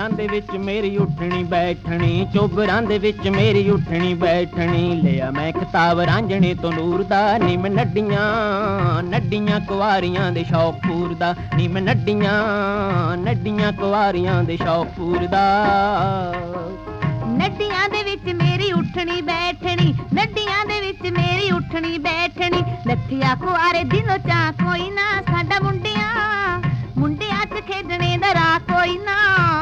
ਚੋਬਰਾਂ ਦੇ ਵਿੱਚ ਮੇਰੀ ਉੱਠਣੀ ਬੈਠਣੀ, ਚੋਬਰਾਂ ਦੇ ਵਿੱਚ ਮੇਰੀ ਉੱਠਣੀ ਬੈਠਣੀ। ਲਿਆ ਮੈਂ ਖਿਤਾਬ ਰਾਂਝਣੇ ਤੋਂ ਨੂਰ ਦਾ, ਨੀ ਮੈਂ ਨੱਡੀਆਂ ਨੱਡੀਆਂ ਕੁਆਰੀਆਂ ਦੇ ਸ਼ੌਕ ਪੂਰਦਾ, ਨੀ ਮੈਂ ਨੱਡੀਆਂ ਨੱਡੀਆਂ ਕੁਆਰੀਆਂ ਦੇ ਸ਼ੌਕ ਪੂਰਦਾ। ਨੱਡੀਆਂ ਦੇ ਵਿੱਚ ਮੇਰੀ ਉੱਠਣੀ ਬੈਠਣੀ, ਨੱਡੀਆਂ ਦੇ ਵਿੱਚ ਮੇਰੀ ਉੱਠਣੀ ਬੈਠਣੀ। ਲੱਥੀਆਂ ਕੁਆਰੇ ਦਿਨੋਂ ਚਾਹ ਕੋਈ ਨਾ, ਸਾਡਾ ਮੁੰਡਿਆਂ ਮੁੰਡਿਆਂ 'ਚ ਖੇਡਣੇ ਦਾ ਰਾਹ ਕੋਈ ਨਾ।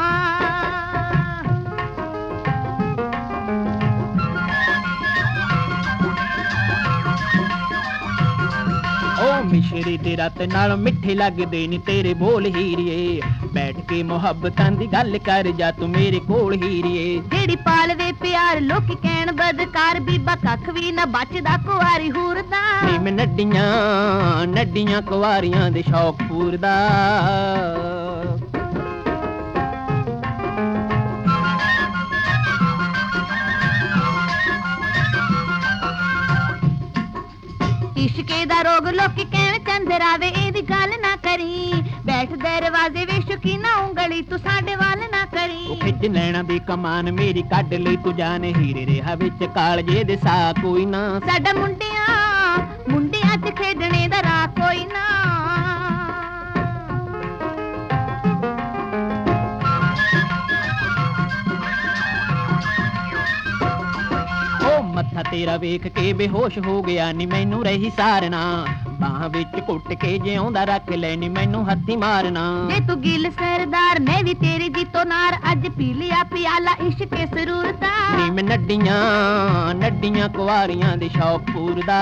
ਮਿਸ਼ਰੀ ਤੇ ਰਤ ਨਾਲ ਮਿੱਠੇ ਲੱਗਦੇ ਨੀ ਤੇਰੇ ਬੋਲ ਹੀਰੀਏ, ਬੈਠ ਕੇ ਮੁਹੱਬਤਾਂ ਦੀ ਗੱਲ ਕਰ ਜਾ ਤੂੰ ਮੇਰੇ ਕੋਲ ਹੀਰੀਏ। ਜਿਹੜੀ ਪਾਲਵੇ ਪਿਆਰ ਲੋਕੀ ਕਹਿਣ ਬਦਕਾਰ, ਬੀਬਾ ਕੱਖ ਵੀ ਨਾ ਬਚਦਾ ਕੁਆਰੀ ਹੂਰਦਾ। ਨੀ ਮੈਂ ਨੱਡੀਆਂ ਨੱਡੀਆਂ ਕੁਆਰੀਆਂ ਦੇ ਸ਼ੌਕ ਪੂਰਦਾ। ਇਸ਼ਕੇ ਦਾ ਰੋਗ ਲੋਕੀ ਕਹਿਣ ਚੰਦਰਾਵੇ, ਇਹਦੀ ਗੱਲ ਨਾ ਕਰੀ। ਬੈਠ ਦਰਵਾਜ਼ੇ ਵੇ ਸ਼ੁਕੀਨਾ ਉਂਗਲੀ ਤੂੰ ਸਾਡੇ ਵੱਲ ਨਾ ਕਰੀ। ਉਹ ਖਿੱਚ ਲੈਣਾ ਦੀ ਕਮਾਨ ਮੇਰੀ ਕੱਢ ਲਈ ਤੂੰ ਜਾਨ, ਹੀਰੇ ਰਿਹਾ ਵਿੱਚ ਕਾਲਜੇ ਦੇ ਸਾ ਕੋਈ ਨਾ। ਸਾਡਾ ਮੁੰਡਿਆਂ ਮੁੰਡਿਆਂ 'ਚ ਖੇਡਣੇ ਦਾ ਰਾਹ ਕੋਈ ਨਾ। ਮੱਥਾ ਤੇਰਾ ਵੇਖ ਕੇ ਬੇਹੋਸ਼ ਹੋ ਗਿਆ ਨੀ ਮੈਨੂੰ ਰਹੀ ਸਾਰਨਾ, ਬਾਹਾਂ ਵਿੱਚ ਘੁੱਟ ਕੇ ਜਿਉਂਦਾ ਰੱਖ ਲੈ ਨੀ ਮੈਨੂੰ ਹੱਥੀ ਮਾਰਨਾ। ਜੇ ਤੂੰ ਗਿੱਲ ਸਰਦਾਰ ਮੈਂ ਵੀ ਤੇਰੀ ਜੀਤੋ ਨਾਰ, ਅੱਜ ਪੀ ਲਿਆ ਪਿਆਲਾ ਇਸ਼ਕੇ ਸਰੂਰ ਦਾ। ਨੀ ਮੈਂ ਨੱਡੀਆਂ ਨੱਡੀਆਂ ਕੁਆਰੀਆਂ ਦੇ ਸ਼ੌਕ ਪੂਰਦਾ।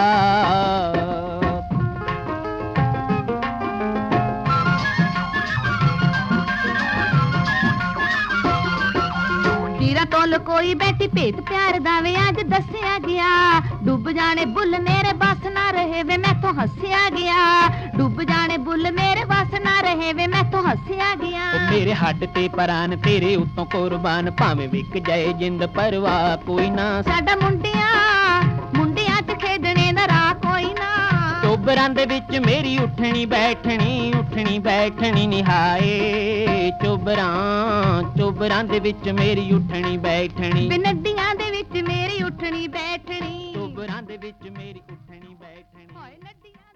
ਤੋਲ ਕੋਈ ਬੈਠੀ ਭੇਤ ਪਿਆਰ ਦਾ ਵੇ ਅੱਜ ਦੱਸਿਆ ਗਿਆ। ਡੁੱਬ ਜਾਣੇ ਬੁੱਲ ਮੇਰੇ ਬਸ ਨਾ ਰਹੇ ਵੇ ਮੈਥੋਂ ਹੱਸਿਆ ਗਿਆ। ਡੁੱਬ ਜਾਣੇ ਬੁੱਲ ਮੇਰੇ ਬਸ ਨਾ ਰਹੇ ਵੇ ਮੈਥੋਂ ਹੱਸਿਆ ਗਿਆ। ਮੇਰੇ ਹੱਡ ਤੇ ਪਰਾਨ ਤੇਰੇ ਉੱਤੋਂ ਕੁਰਬਾਨ, ਭਾਵੇਂ ਵਿਕ ਜਾਏ ਜਿੰਦ ਪਰਵਾਹ ਕੋਈ ਨਾ। ਸਾਡਾ ਮੁੰਡਿਆਂ ਮੁੰਡਿਆਂ 'ਚ ਖੇਡਣੇ ਦਾ ਰਾਹ ਕੋਈ ਨਾ। ਚੋਬਰਾਂ ਦੇ ਵਿੱਚ ਮੇਰੀ ਉੱਠਣੀ ਬੈਠਣੀ, ਉੱਠਣੀ ਬੈਠਣੀ ਨਿਹਾਏ। ਚੋਬਰਾਂ ਦੇ ਵਿੱਚ ਮੇਰੀ ਉੱਠਣੀ ਬੈਠਣੀ, ਨੱਡੀਆਂ ਦੇ ਵਿੱਚ ਮੇਰੀ ਉੱਠਣੀ ਬੈਠਣੀ। ਚੋਬਰਾਂ ਦੇ ਵਿੱਚ ਮੇਰੀ ਉੱਠਣੀ ਬੈਠਣੀ।